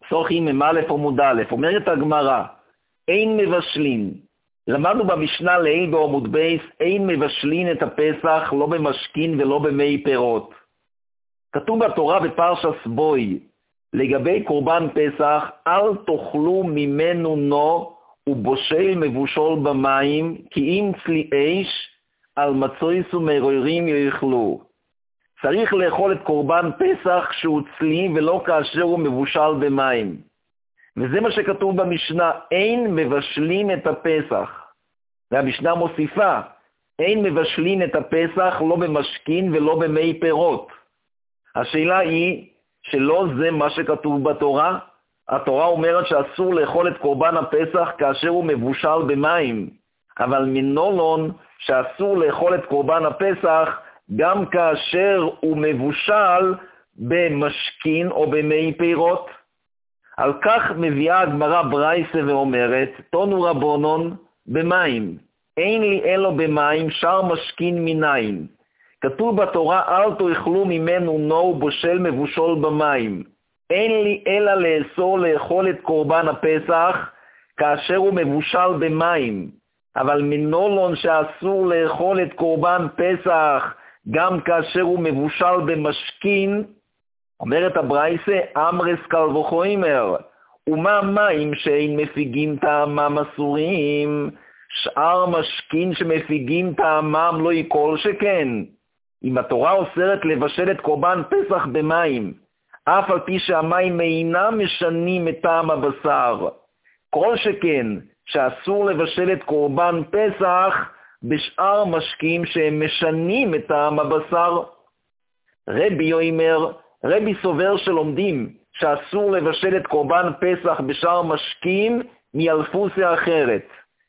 צוחים ממלא עמוד א', אומרת הגמרא, אין מבשלין. למדנו במשנה לעיל בעמוד בייס, אין מבשלין את הפסח לא במשכין ולא במי פירות. כתוב בתורה בפרשת בוי, לגבי קורבן פסח, אל תאכלו ממנו נו ובושל מבושול במים, כי אם צלי אש על מצויס ומרורים יאכלו. צריך לאכול את קורבן פסח כשהוא צלי ולא כאשר הוא מבושל במים. וזה מה שכתוב במשנה, אין מבשלים את הפסח. והמשנה מוסיפה, אין מבשלים את הפסח לא במשכין ולא במי פירות. השאלה היא שלא זה מה שכתוב בתורה. התורה אומרת שאסור לאכול את קורבן הפסח כאשר הוא מבושל במים. אבל מנולון שאסור לאכול את קורבן הפסח גם כאשר הוא מבושל במשכין או במי פירות. על כך מביאה הגמרא ברייסה ואומרת, תונו רבונון במים, אין לי אלו במים, שר משכין מניין. כתוב בתורה, אל תאכלו ממנו נו בושל מבושול במים. אין לי אלא לאסור לאכול את קורבן הפסח כאשר הוא מבושל במים. אבל מנולון שאסור לאכול את קורבן פסח גם כאשר הוא מבושל במשכין, אומרת הברייסה, אמרס קל וחומר, ומה מים שאין מפיגים טעמם אסורים, שאר משכין שמפיגים טעמם לא יקול שכן. אם התורה אוסרת לבשל את קורבן פסח במים, אף על פי שהמים אינם משנים את טעם הבשר, כל שכן שאסור לבשל את קורבן פסח בשאר משקים שהם משנים את טעם הבשר. רבי אומר, רבי סובר שלומדים שאסור לבשל את קורבן פסח בשאר משקים מאלפוסיה אחרת.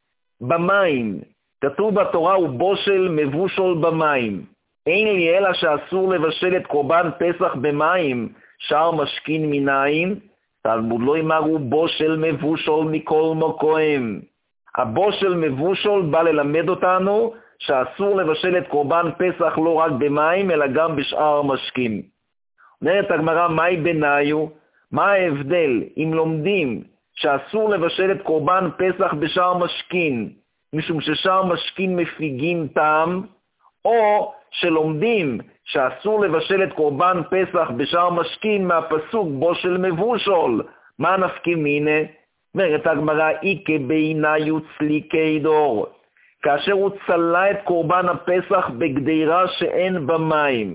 במים, כתוב בתורה הוא בושל מבושול במים. אין לי אלא שאסור לבשל את קורבן פסח במים, שאר משכין מניין, תלמוד לא אמרו בושל מבושול מכל מקום. הבושל מבושול בא ללמד אותנו שאסור לבשל את קורבן פסח לא רק במים, אלא גם בשאר משקים. אומרת הגמרא, מהי ביניו? מה ההבדל אם לומדים שאסור לבשל את קורבן פסח בשאר משכין, משום ששאר משכין מפיגים טעם, או שלומדים שאסור לבשל את קורבן פסח בשאר משכין מהפסוק בושל מבושול? מה נפקא מינה? אומרת הגמרא, איקה בעיניו צליקי דור, כאשר הוא צלה את קורבן הפסח בגדירה שאין במים,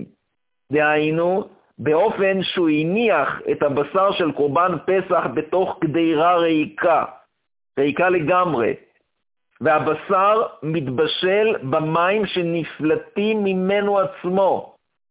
דהיינו באופן שהוא הניח את הבשר של קורבן פסח בתוך גדירה ריקה לגמרי, והבשר מתבשל במים שנפלטים ממנו עצמו.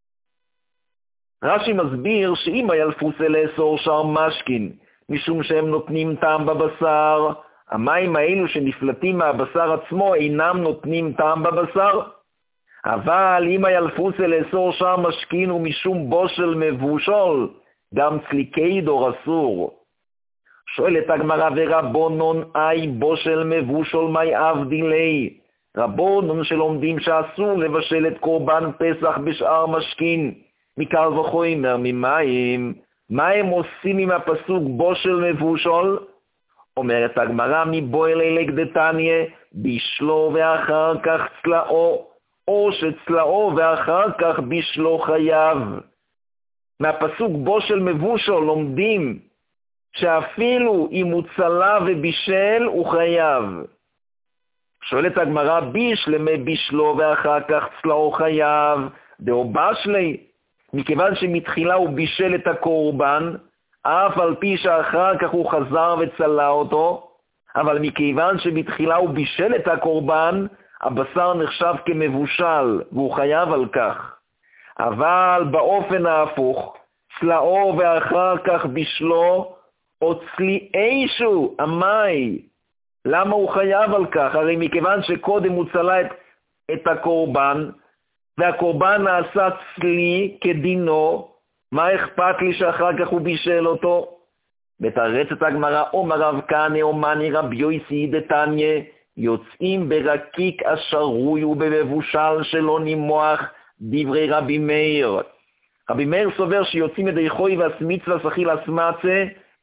רש"י מסביר שאם הילפוסה לאסור שאר משכין, משום שהם נותנים טעם בבשר, המים האלו שנפלטים מהבשר עצמו אינם נותנים טעם בבשר. אבל אם הילפוסה לאסור שאר משכין ומשום בושל מבושול, גם צליקי דור אסור. שואלת הגמרא, ורבונון אי בושל מבושול מי אבדילי? רבונון שלומדים שאסור לבשל את קורבן פסח בשאר משכין, מקל וחומר ממים, מה הם עושים עם הפסוק בושל מבושול? אומרת הגמרא, מבועלי לגדתניה, בישלו ואחר כך צלאו, או שצלאו ואחר כך בישלו חייב. מהפסוק בושל מבושול לומדים שאפילו אם הוא צלה ובישל הוא חייב. שואלת הגמרא, בישלמי בישלו ואחר כך צלאו חייב, דאו בשלי, מכיוון שמתחילה הוא בישל את הקורבן, אף על פי שאחר כך הוא חזר וצלה אותו, אבל מכיוון שבתחילה הוא בישל את הקורבן, הבשר נחשב כמבושל, והוא חייב על כך. אבל באופן ההפוך, צלאו ואחר כך בישלו, או צלי אישו, המי. למה הוא חייב על כך? הרי מכיוון שקודם הוא צלה את הקורבן, והקורבן נעשה צלי כדינו, מה אכפת לי שאחר כך הוא בישל אותו? בתרצת הגמרא, אומר רב כהנא אומני רבי יוסי דתניא, יוצאים ברקיק השרוי ובמבושל שלא נימוח דברי רבי מאיר. רבי מאיר סובר שיוצאים ידי חוי והסמיץ והסחיל הסמצה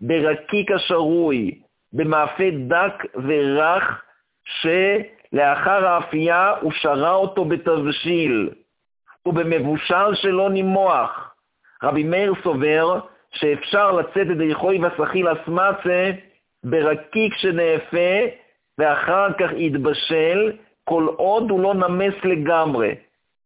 ברקיק השרוי, במאפה דק ורך, שלאחר האפייה הוא שרה אותו בתבשיל, ובמבושל שלא נימוח. רבי מאיר סובר שאפשר לצאת ידי חוי וסחיל אסמצה ברקיק שנאפה ואחר כך יתבשל, כל עוד הוא לא נמס לגמרי.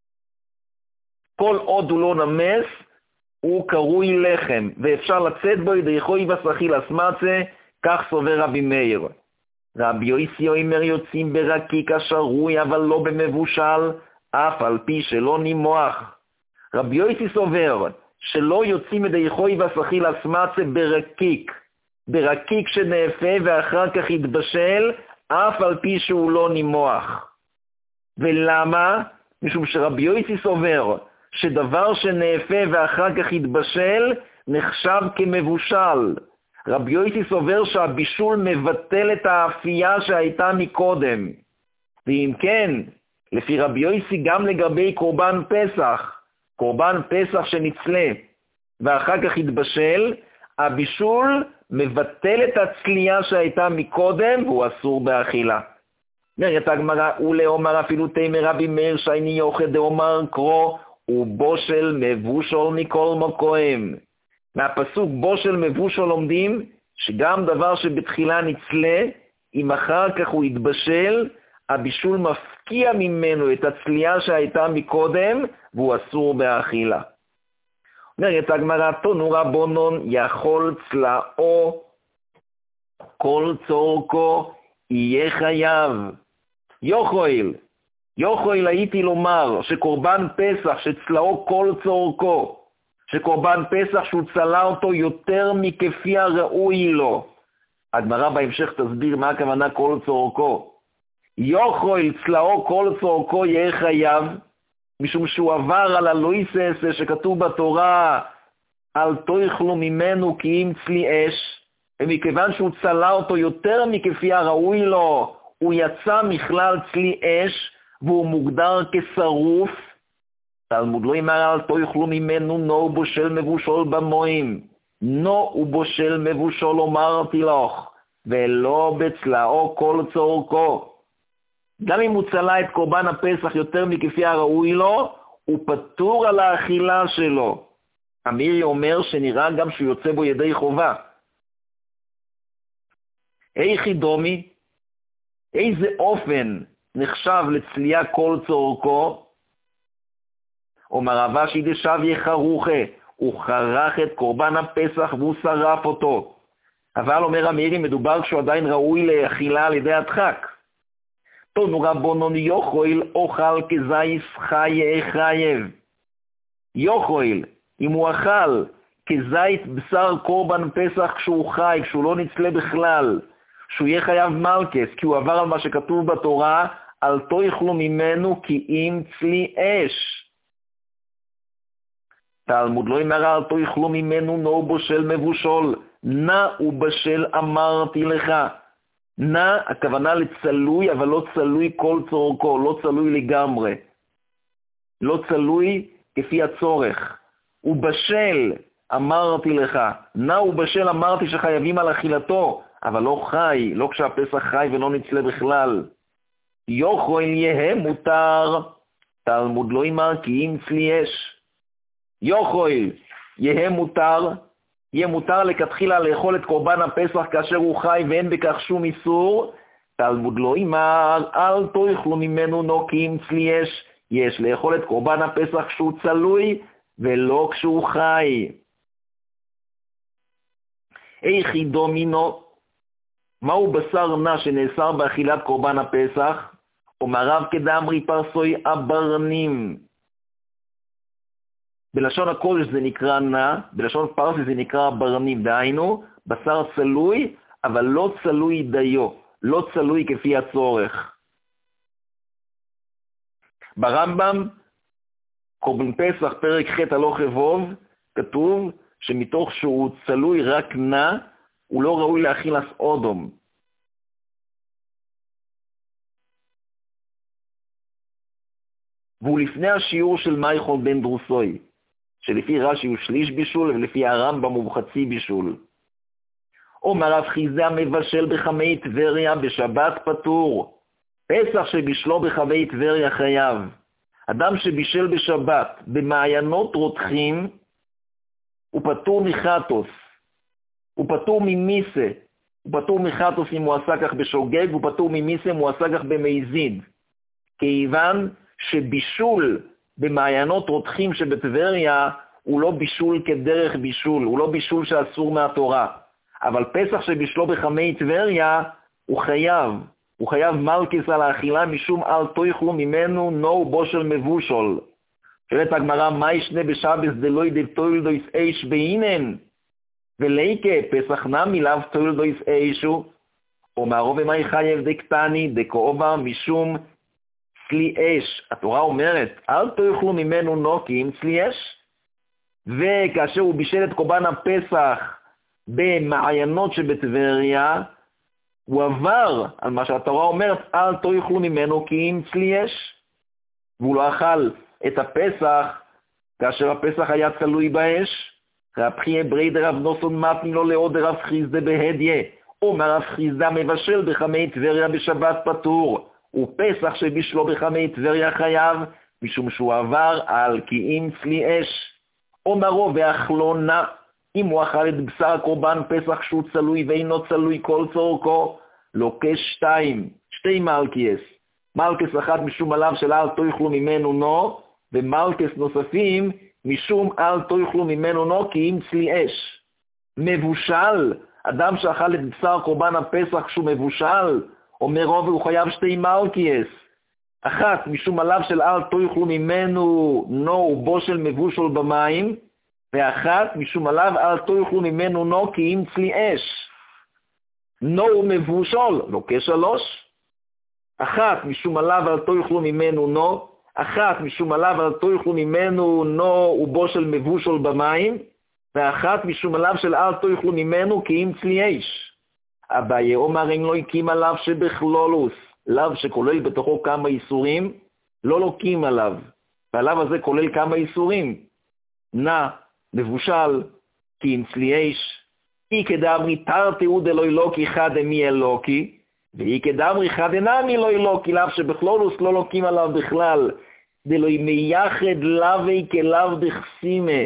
כל עוד הוא לא נמס, הוא קרוי לחם, ואפשר לצאת בו ידי חוי וסחיל אסמצה, כך סובר רבי מאיר. רבי יוסי אומר יוצאים ברקיק השרוי, אבל לא במבושל, אף על פי שלא נימוח. רבי יוסי סובר שלא יוצאים ידי חוי וסחיל אסמצה ברקיק שנאפה ואחר כך יתבשל, אף על פי שהוא לא נימוח. ולמה? משום שרבי יוסי סובר שדבר שנאפה ואחר כך יתבשל נחשב כמבושל. רבי יוסי סובר שהבישול מבטל את האפייה שהייתה מקודם. ואם כן, לפי רבי יוסי גם לגבי קורבן פסח שנצלה ואחר כך יתבשל, הבישול מבטל את הצלייה שהייתה מקודם והוא אסור באכילה. אומרת הגמרא, ולאומר אפילו תימר רבי מאיר שייני יוחד דאומר קרו, ובושל מבושל מכל מקום. מהפסוק בושל מבושל לומדים שגם דבר שבתחילה נצלה, אם אחר כך הוא יתבשל, הבישול מפקיע ממנו את הצלייה שהייתה מקודם והוא אסור באכילה. אומרת הגמרא, תנו רבונון יכול צלעו כל צורכו יהיה חייב. יוכל הייתי לומר שקורבן פסח שצלעו כל צורכו, שקורבן פסח שהוא צלה אותו יותר מכפי הראוי לו. הגמרא בהמשך תסביר מה הכוונה כל צורכו. יוכל צלעו כל צורכו יהיה חייב, משום שהוא עבר על הלויסס שכתוב בתורה, אל תאכלו ממנו כי אם צלי אש, ומכיוון שהוא צלה אותו יותר מכפי הראוי לו, הוא יצא מכלל צלי אש, והוא מוגדר כשרוף. תלמוד לא אמר אל תאכלו ממנו נו בושל מבושל במוים, נו ובושל מבושל אמרתי לך, ולא בצלעו כל צורכו. גם אם הוא צלה את קורבן הפסח יותר מכפי הראוי לו, הוא פטור על האכילה שלו. אמירי אומר שנראה גם שהוא יוצא בו ידי חובה. איך דומי? איזה אופן נחשב לצלייה כל צורכו? אומר רבשי דשב יחרוכה, הוא חרך את קורבן הפסח והוא שרף אותו. אבל אומר אמירי, מדובר כשהוא עדיין ראוי לאכילה על ידי הדחק. תנו רבונון יוכל אוכל כזייס חי חייב. יוכל, אם הוא אכל כזית בשר קורבן פסח כשהוא חי, כשהוא לא נצלה בכלל, שהוא יהיה חייב מלכס, כי הוא עבר על מה שכתוב בתורה, אל תאכלו ממנו כי אם צלי אש. תלמוד לא אמר אל תאכלו ממנו נו בושל מבושל, נא ובשל אמרתי לך. נא, הכוונה לצלוי, אבל לא צלוי כל צורכו, לא צלוי לגמרי. לא צלוי כפי הצורך. ובשל אמרתי לך, נא ובשל אמרתי שחייבים על אכילתו, אבל לא חי, לא כשהפסח חי ולא נצלה בכלל. יוכל יהיה מותר, תלמוד לא אמר כי אם צלי אש. יוכל יהיה מותר, יהיה מותר לכתחילה לאכול את קורבן הפסח כאשר הוא חי ואין בכך שום איסור. תלמוד לא אמר אל תאכלו ממנו נו כי אם צלי אש. יש לאכול את קורבן הפסח כשהוא צלוי ולא כשהוא חי. איך דומינו? מהו בשר נע שנאסר באכילת קורבן הפסח? אומר רב כדאמרי פרסוי אברנים. בלשון הקודש זה נקרא נע, בלשון פרסי זה נקרא אברנים, דהיינו בשר צלוי, אבל לא צלוי דיו, לא צלוי כפי הצורך. ברמב"ם, קורבן פסח פרק ח' הלוך אבוב, כתוב שמתוך שהוא צלוי רק נע, הוא לא ראוי לאכילת אודום. והוא לפני השיעור של מייכול בן דרוסוי, שלפי רש"י הוא שליש בישול ולפי הרמב"ם הוא חצי בישול. אומר רב חיסדא מבשל בחמי טבריה בשבת פטור. פסח שבישלו בחמי טבריה חייב. אדם שבישל בשבת במעיינות רותחים, הוא פטור מחטוס, הוא פטור ממיסה, הוא פטור מחטוס אם הוא עשה כך בשוגג, הוא פטור ממיסה אם הוא עשה כך במזיד. כיוון שבישול במעיינות רותחים שבטבריה הוא לא בישול כדרך בישול, הוא לא בישול שאסור מהתורה. אבל פסח שבישלו בחמי טבריה הוא חייב מלכס על האכילה משום אל תאכלו ממנו נו בושל מבושל. שואלת הגמרא, מה ישנה בשבס דלוי דתולדויס איש בהינן? וליקה פסח נמי לאו תולדויס אישו? אומר רוב אמי חייב דקטני דקאובה משום צלי אש. התורה אומרת, אל תאכלו ממנו נוקים צלי אש. וכאשר הוא בישל את קורבן הפסח במעיינות שבטבריה, הוא עבר על מה שהתורה אומרת, אל תאכלו ממנו כי אם צלי אש. והוא לא אכל את הפסח כאשר הפסח היה תלוי באש. רבחי ברי דרב נוסון מתני לו לעוד רב חיסדא בהדיה. אומר רב חיסדא מבשל בחמי טבריה בשבת פטור. ופסח שבישלו בחמי טבריה חייב, משום שהוא עבר על כי אם צלי אש. אומרו ואכלונה, אם הוא אכל את בשר קורבן פסח שהוא צלוי ואינו צלוי כל צורכו, לוקש שתי מלכיס. מלכס אחד משום עליו של אל תאכלו ממנו נו, ומלכס נוספים משום אל תאכלו ממנו נו כי אם צלי אש. מבושל, אדם שאכל את בשר קורבן הפסח שהוא מבושל, אומר רוב הוא חייב שתי מלכיס. אחת משום עליו של אל תאכלו ממנו נו בושל מבושל במים, ואחת משום עליו אל תאכלו ממנו נו כי אם צלי אש. נו מבושל, לוקש 3. אחת משום עליו אל תאכלו ממנו נו, אחת משום עליו אל תאכלו ממנו נו ובושל מבושל במים, ואחת משום עליו של אל תאכלו ממנו כי אם צלי אש. אביי אומר אין לא הקים עליו שבכלולוס, לאו שכולל בתוכו כמה איסורים, לא לוקים עליו, והלאו הזה כולל כמה איסורים. נא, מבושל, כי אם צלי אש, אי כדאמרי תרתאו דלוי לוקי חד אמי אלוקי, ואי כדאמרי חד אינמי לא אלוקי, לאו שבכלולוס לא לוקים עליו בכלל, דלוי מייחד לאווי כלאו דחסימה.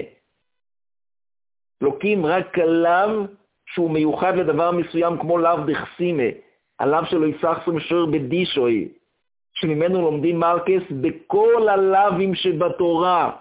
לוקים רק עליו שהוא מיוחד לדבר מסוים כמו לאו דחסימה, עליו שלא יסחסו משור בדישוי, שממנו לומדים מלכס בכל הלאווים שבתורה.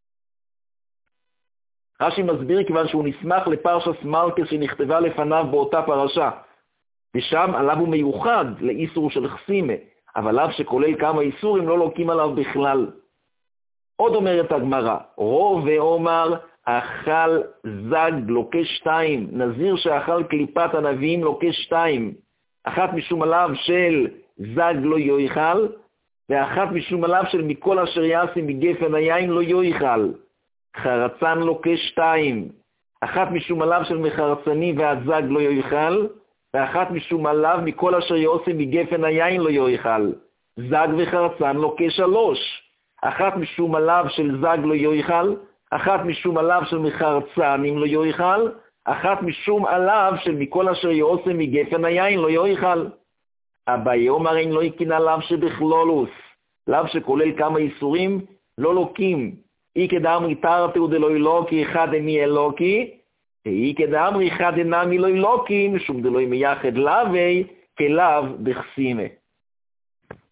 רש"י מסביר כיוון שהוא נסמך לפרשת מלכס שנכתבה לפניו באותה פרשה, ושם עליו הוא מיוחד לאיסור של חסימה, אבל עליו שכולל כמה איסורים לא לוקים עליו בכלל. עוד אומרת הגמרא, רוב ואומר אכל זג לוקש 2, נזיר שאכל קליפת הנביאים לוקש 2, אחת משום עליו של זג לא יאכל, ואחת משום עליו של מכל אשר יעשי מגפן היין לא יאכל. חרצן לוקש 2, אחת משום עליו של מחרצני והזג לא יאכל, ואחת משום עליו מכל אשר יעשי מגפן היין לא יאכל. זג וחרצן לוקש 3, אחת משום עליו של זג לא יאכל, אחת משום עליו של מחרצנים לא יאכל, אחת משום עליו של מכל אשר יעשה מגפן היין לא יאכל. אביי אומר אין לא יקין עליו שבכלולוס, לאו שכולל כמה איסורים לא לוקים. אי כדאמרי תרתאו דלוי לוקי אחד אמי אלוקי, ואי כדאמרי אחד אינמי לא אלוקי, משום דלוי מייחד לאווי כלאו דחסימה.